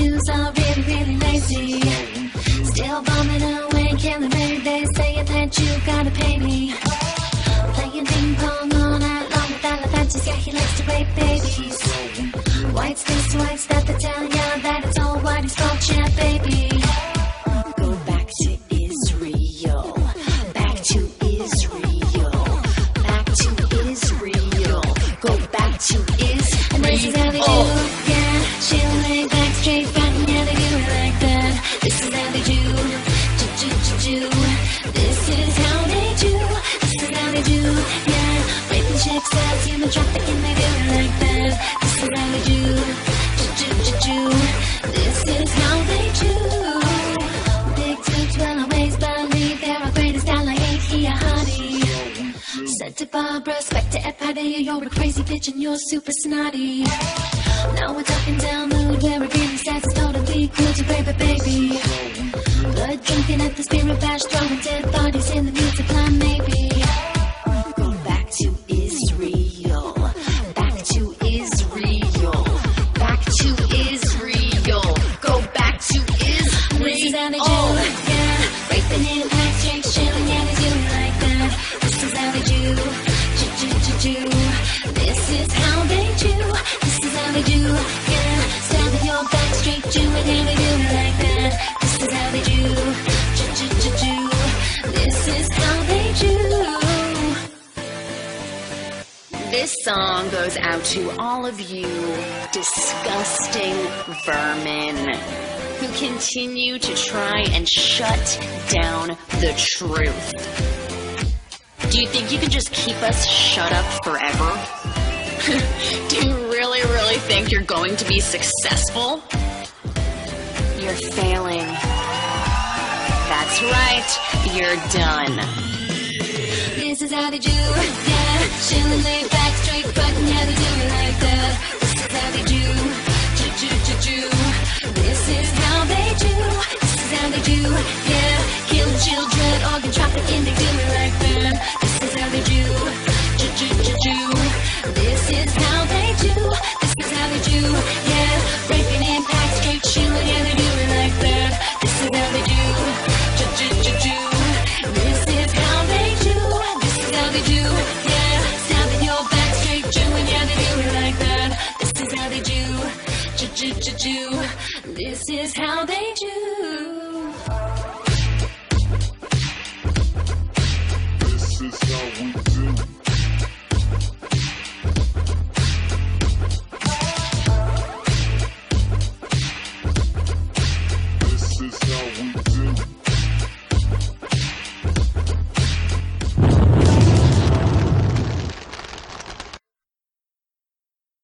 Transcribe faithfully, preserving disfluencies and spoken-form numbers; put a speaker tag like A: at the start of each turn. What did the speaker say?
A: Jews are really, really lazy. Still bombing away, killing every day, saying that you gotta pay me. Playing ping pong all night long with elephants, yeah, he likes to rape babies. White space, white stuff to tell ya that it's all white, he's called yeah, baby. Go back to Israel, back to Israel, back to Israel, go back to Israel. And this is how they do, yeah, she'll lay back straight back, yeah, they do it like that. This is how they do, do-do-do-do. This is how they do, this is how they do, yeah. Raping chicks, that's human trafficking, they do it like that. This is how they do, do-do-do-do. This is how they do. Big tits, well, I always believe they're our greatest ally, ain't he a hottie? Said to Barbara, respect to Ed Padilla, you're a crazy bitch and you're super snotty. Now we're talking down mood, where agreeing sex is totally cool to rape a baby. Blood drinking at the spirit bash, throwing dead bodies in the music plan, maybe. Go back to Israel, back to Israel, back to Israel, go back to Israel. This is how they do, oh. Yeah, raping in a pack, straight chilling, yeah, they do it like that. This is how they do, do-do-do-do. This is how they do, this is how they do, yeah. Stabbing your back straight to it, yeah, they do it like that. This is how they do, do-do-do-do. This is how they do. This song goes out to all of you disgusting vermin who continue to try and shut down the truth. Do you think you can just keep us shut up forever? Do you really, really think you're going to be successful? You're failing. That's right, you're done. This is how they do, yeah. Chillin', laid back, straight button, yeah, they do it like that. This is how they do, do-do-do-do. This is how they do, this is how they do, yeah. Kill children, organ trafficking, they do it like that. This is how they do, do-do-do-do. This is how they do, this is how they do, yeah. Raping impact, straight chillin', yeah, they do it like that. This is how they do, do-do-do-do. This is how they do, this is how they do, yeah. Stabbing your back straight, chewing, yeah, they do it like that. This is how they do, do-do-do-do. This is how they do.
B: This is how we do.